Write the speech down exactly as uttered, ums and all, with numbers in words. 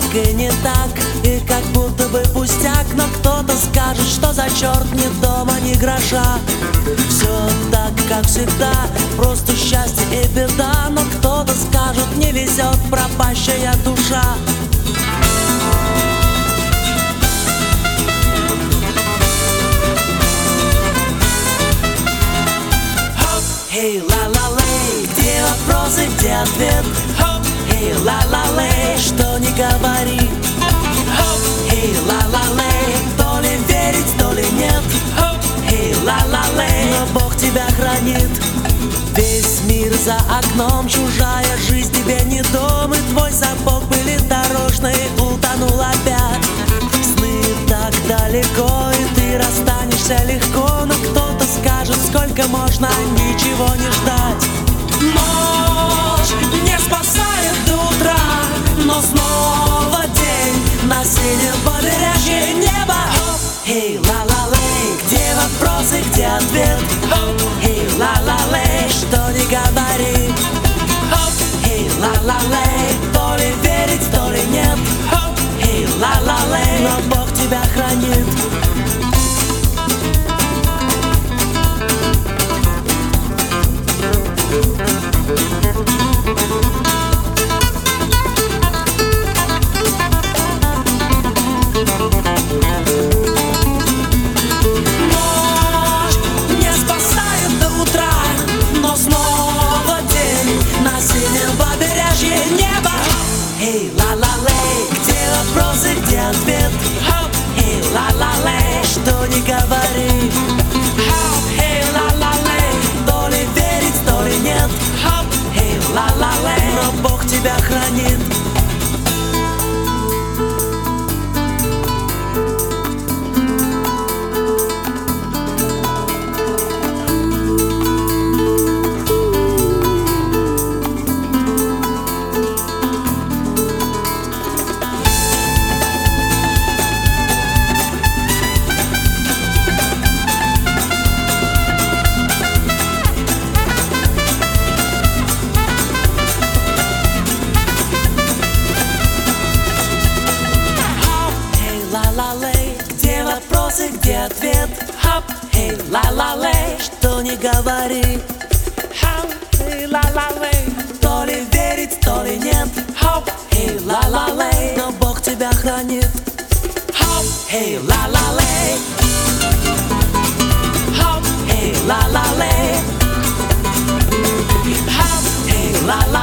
так и не так, и как будто бы пустяк. Но кто-то скажет, что за черт, ни дома, ни гроша. Все так, как всегда, просто счастье и беда. Но кто-то скажет, не везет, пропащая душа. Эй, ла-ла-лей, где вопросы, где ответ? Эй, ла-ла-лей, что не говори. Эй, ла-ла-лей, то ли верить, то ли нет. Эй, ла-ла-лей, но Бог тебя хранит. Весь мир за окном, чужая жизнь тебе не дом. И твой сапог пылит дорожный, утонул опять. Сны так далеко, и ты расстанешься легко. Но кто-то скажет, сколько можно ничего не ждать. Ночь не спасает до утра, но снова день на синем побережье неба. Эй, ла-ла-лей, где вопросы, где ответ? Эй, ла-ла-лей, что не говори. Эй, ла-ла-лей, то ли верить, то ли нет. Эй, ла-ла-лей, но Бог тебя хранит. Эй, ла-ла-лей, где вопросы, где ответ? Эй, ла-ла-лей, что не говори. Эй, ла-ла-лей, то ли верить, то ли нет. Эй, ла-ла-лей, но Бог тебя хранит. Где вопросы, где ответ? Эй, ла-ла-лей, что не говори. Эй, ла-ла-лей, то ли верить, то ли нет. Эй, ла-ла-лей, но Бог тебя хранит. Эй, ла-ла-лей, эй, ла-ла-лей, эй, ла-ла-лей.